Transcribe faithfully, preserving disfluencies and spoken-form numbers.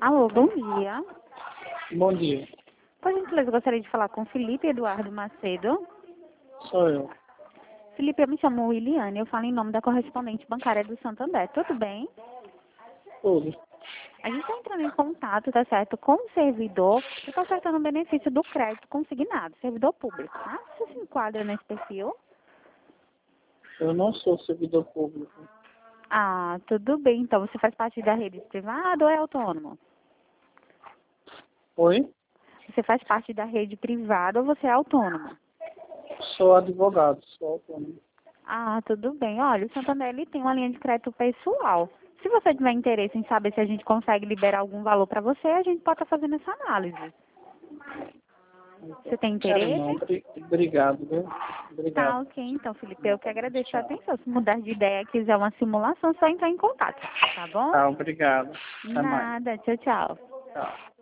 Alô, bom dia. Bom dia, Por gentileza, eu gostaria de falar com Felipe Eduardo Macedo. sou eu. Felipe, eu me chamo Williane, eu falo em nome da correspondente bancária do Santander. Tudo bem? Tudo. A gente está entrando em contato, tá certo, com o servidor que está ofertando o benefício do crédito consignado, servidor público, tá? Você se enquadra nesse perfil? Eu não sou servidor público. Ah, tudo bem. Então, você faz parte da rede privada ou é autônomo? Oi? Você faz parte da rede privada ou você é autônomo? Sou advogado, sou autônomo. Ah, tudo bem. Olha, o Santander ele tem uma linha de crédito pessoal. Se você tiver interesse em saber se a gente consegue liberar algum valor para você, a gente pode estar fazendo essa análise. Você tem Quero não, interesse? obri- obrigado, viu? Tá, Obrigado. ok. Então, Felipe, eu que agradeço a Tchau. atenção. Se mudar de ideia, quiser uma simulação, é só entrar em contato, tá bom? Tá, obrigado. Até mais. Nada. Tchau, tchau. Tchau.